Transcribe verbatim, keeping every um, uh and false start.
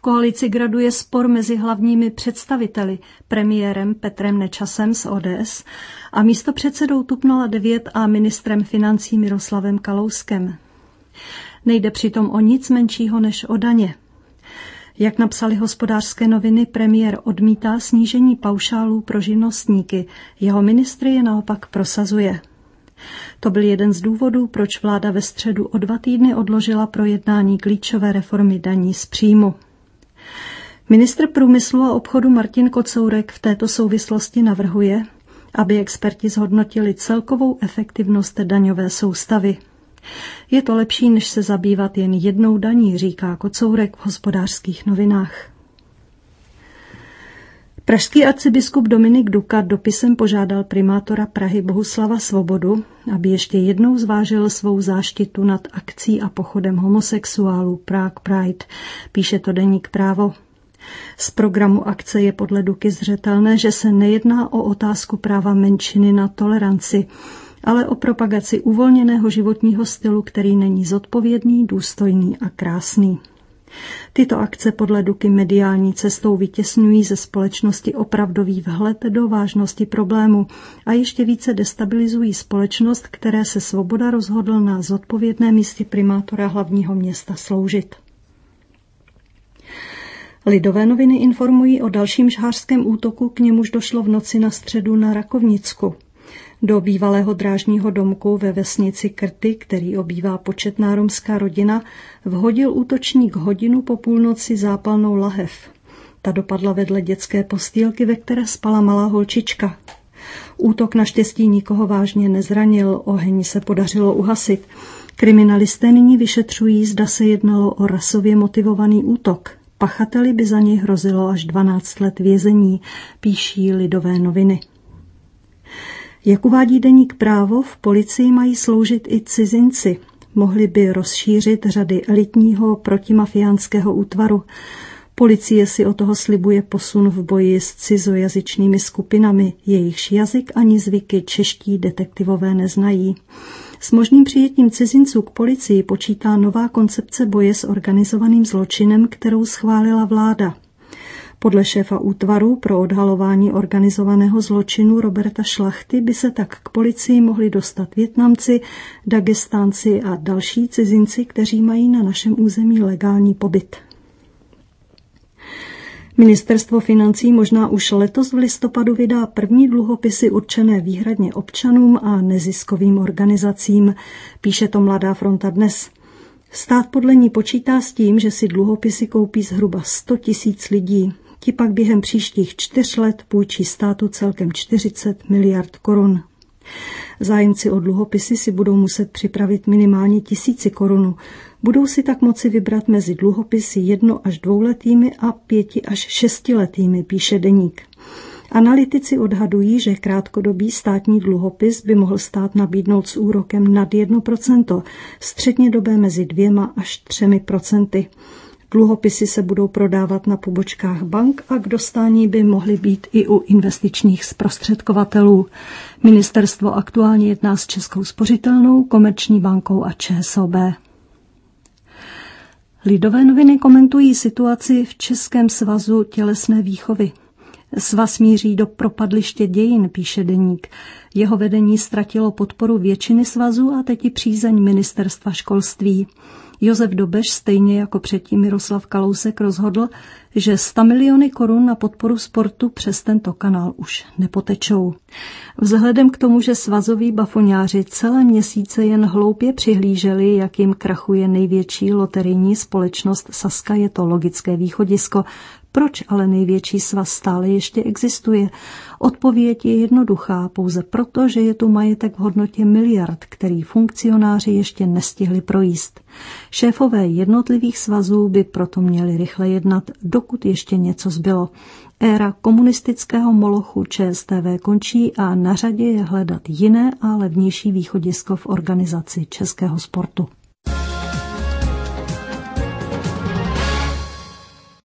koalici graduje spor mezi hlavními představiteli, premiérem Petrem Nečasem z O D S a místopředsedou TOP nula devět a ministrem financí Miroslavem Kalouskem. Nejde přitom o nic menšího než o daně. Jak napsali Hospodářské noviny, premiér odmítá snížení paušálů pro živnostníky, jeho ministry je naopak prosazuje. To byl jeden z důvodů, proč vláda ve středu o dva týdny odložila projednání klíčové reformy daní z příjmu. Ministr průmyslu a obchodu Martin Kocourek v této souvislosti navrhuje, aby experti zhodnotili celkovou efektivnost daňové soustavy. Je to lepší, než se zabývat jen jednou daní, říká Kocourek v Hospodářských novinách. Pražský arcibiskup Dominik Duka dopisem požádal primátora Prahy Bohuslava Svobodu, aby ještě jednou zvážil svou záštitu nad akcí a pochodem homosexuálů Prague Pride, píše to deník Právo. Z programu akce je podle Duky zřetelné, že se nejedná o otázku práva menšiny na toleranci, ale o propagaci uvolněného životního stylu, který není zodpovědný, důstojný a krásný. Tyto akce podle Duky mediální cestou vytěsňují ze společnosti opravdový vhled do vážnosti problému a ještě více destabilizují společnost, které se Svoboda rozhodl na zodpovědné místě primátora hlavního města sloužit. Lidové noviny informují o dalším žhářském útoku, k němuž došlo v noci na středu na Rakovnicku. Do bývalého drážního domku ve vesnici Krty, který obývá početná romská rodina, vhodil útočník hodinu po půlnoci zápalnou lahev. Ta dopadla vedle dětské postýlky, ve které spala malá holčička. Útok naštěstí nikoho vážně nezranil, oheň se podařilo uhasit. Kriminalisté nyní vyšetřují, zda se jednalo o rasově motivovaný útok. Pachateli by za něj hrozilo až dvanáct let vězení, píší Lidové noviny. Jak uvádí deník Právo, v policii mají sloužit i cizinci. Mohli by rozšířit řady elitního protimafiánského útvaru. Policie si o toho slibuje posun v boji s cizojazyčnými skupinami, jejichž jazyk ani zvyky čeští detektivové neznají. S možným přijetím cizinců k policii počítá nová koncepce boje s organizovaným zločinem, kterou schválila vláda. Podle šéfa útvaru pro odhalování organizovaného zločinu Roberta Šlachty by se tak k policii mohli dostat Vietnamci, Dagestánci a další cizinci, kteří mají na našem území legální pobyt. Ministerstvo financí možná už letos v listopadu vydá první dluhopisy určené výhradně občanům a neziskovým organizacím, píše to Mladá fronta dnes. Stát podle ní počítá s tím, že si dluhopisy koupí zhruba sto tisíc lidí. Ti pak během příštích čtyř let půjčí státu celkem čtyřicet miliard korun. Zájemci o dluhopisy si budou muset připravit minimálně tisíci korun. Budou si tak moci vybrat mezi dluhopisy jedno až dvouletými a pěti až šestiletými, píše deník. Analytici odhadují, že krátkodobý státní dluhopis by mohl stát nabídnout s úrokem nad jedno procento, střednědobé mezi dvěma až třemi procenty. Dluhopisy se budou prodávat na pobočkách bank a k dostání by mohly být i u investičních zprostředkovatelů. Ministerstvo aktuálně jedná s Českou spořitelnou, Komerční bankou a ČSOB. Lidové noviny komentují situaci v Českém svazu tělesné výchovy. Svaz míří do propadliště dějin, píše deník. Jeho vedení ztratilo podporu většiny svazů a teď i přízeň ministerstva školství. Josef Dobeš, stejně jako předtím Miroslav Kalousek, rozhodl, že sto miliony korun na podporu sportu přes tento kanál už nepotečou. Vzhledem k tomu, že svazoví bafoňáři celé měsíce jen hloupě přihlíželi, jak jim krachuje největší loterijní společnost Sazka, je to logické východisko. Proč ale největší svaz stále ještě existuje? Odpověď je jednoduchá, pouze proto, že je tu majetek v hodnotě miliard, který funkcionáři ještě nestihli projíst. Šéfové jednotlivých svazů by proto měli rychle jednat, dokud ještě něco zbylo. Éra komunistického molochu ČSTV končí a na řadě je hledat jiné a levnější východisko v organizaci českého sportu.